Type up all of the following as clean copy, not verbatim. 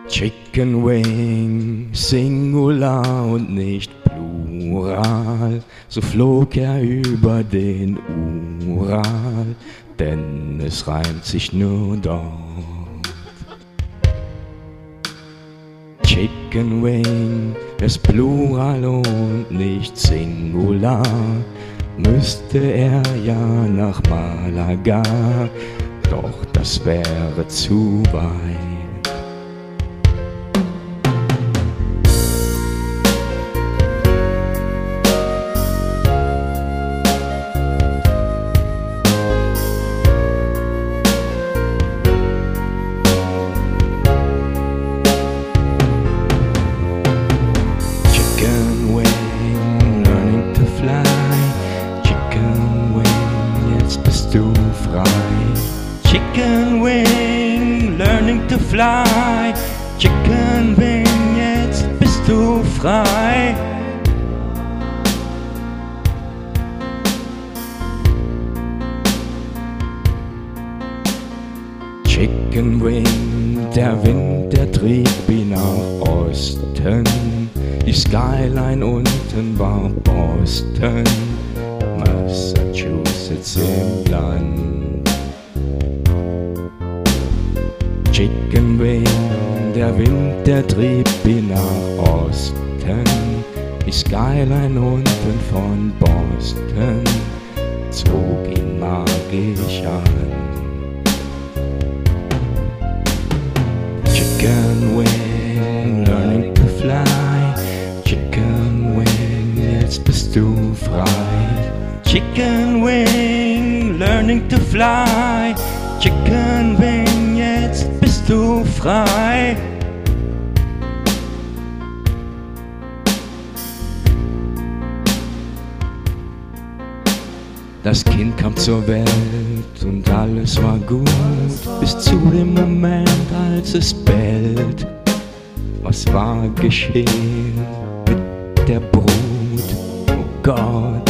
Chicken Wing, Singular und nicht Plural, so flog er über den Ural, denn es reimt sich nur dort. Chicken Wing ist Plural und nicht Singular, müsste er ja nach Malaga, doch das wäre zu weit. Chicken Wing, learning to fly. Chicken Wing, jetzt bist du frei. Chicken Wing, learning to fly. Chicken Wing, jetzt bist du frei. Chicken Wing, der Wind, der trieb ihn nach Osten. Die Skyline unten war Boston, Massachusetts im Land. Chicken Wing, der Wind, der trieb ihn nach Osten. Die Skyline unten von Boston zog ihn magisch an. Chicken Wing, learning to fly. Chicken Wing, jetzt bist du frei. Chicken Wing, learning to fly. Chicken Wing, jetzt bist du frei. Das Kind kam zur Welt und alles war gut, bis zu dem Moment, als es bellt. Was war geschehen mit der Brut? Oh Gott.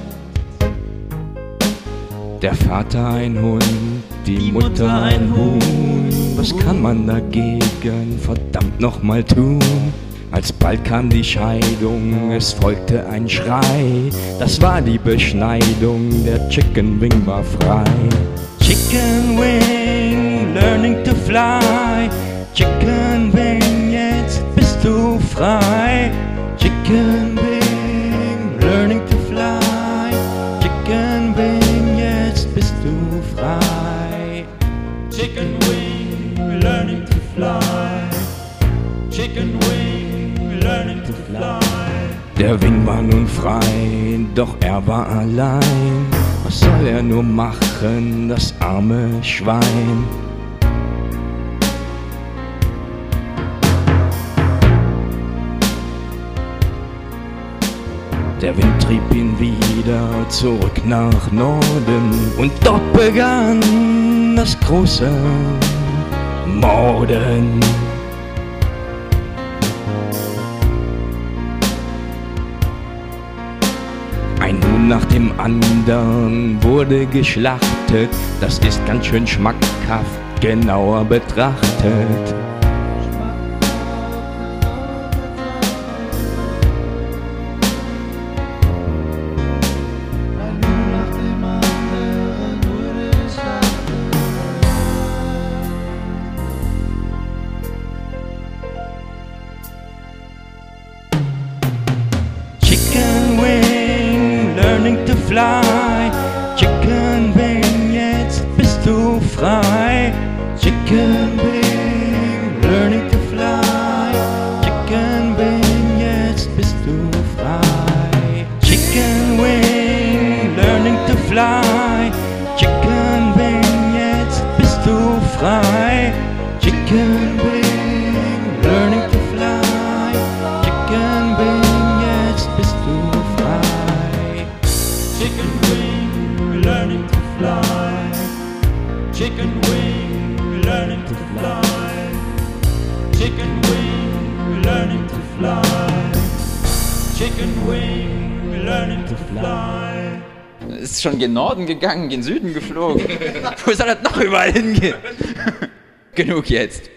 Der Vater ein Hund, die Mutter ein Huhn. Was kann man dagegen verdammt nochmal tun? Alsbald kam die Scheidung, es folgte ein Schrei. Das war die Beschneidung, der Chicken Wing war frei. Chicken Wing, learning to fly. Chicken Wing, jetzt bist du frei. Chicken Wing, learning to fly. Chicken Wing, jetzt bist du frei. Chicken Wing, learning to fly. Chicken Wing, learning to fly. Der Wing war nun frei, doch er war allein. Was soll er nur machen, das arme Schwein? Der Wind trieb ihn wieder zurück nach Norden und dort begann das große Morden. Ein Huhn nach dem anderen wurde geschlachtet, das ist ganz schön schmackhaft, genauer betrachtet. Chicken Wing, learning to fly. Chicken Wing, jetzt bist du frei. Chicken Wing, learning to fly. Chicken Wing, jetzt bist du frei. Chicken Wing, learning to fly. Chicken Wing, jetzt bist du frei. Chicken Wing, learning to fly. Chicken Wing, jetzt bist du frei. Chicken Wing, learning to fly. Chicken Wing, learning to fly. Chicken Wing, learning to fly. Chicken Wing, learning to fly. Ist schon gen Norden gegangen, gen Süden geflogen. Wo soll das noch überall hingehen? Genug jetzt.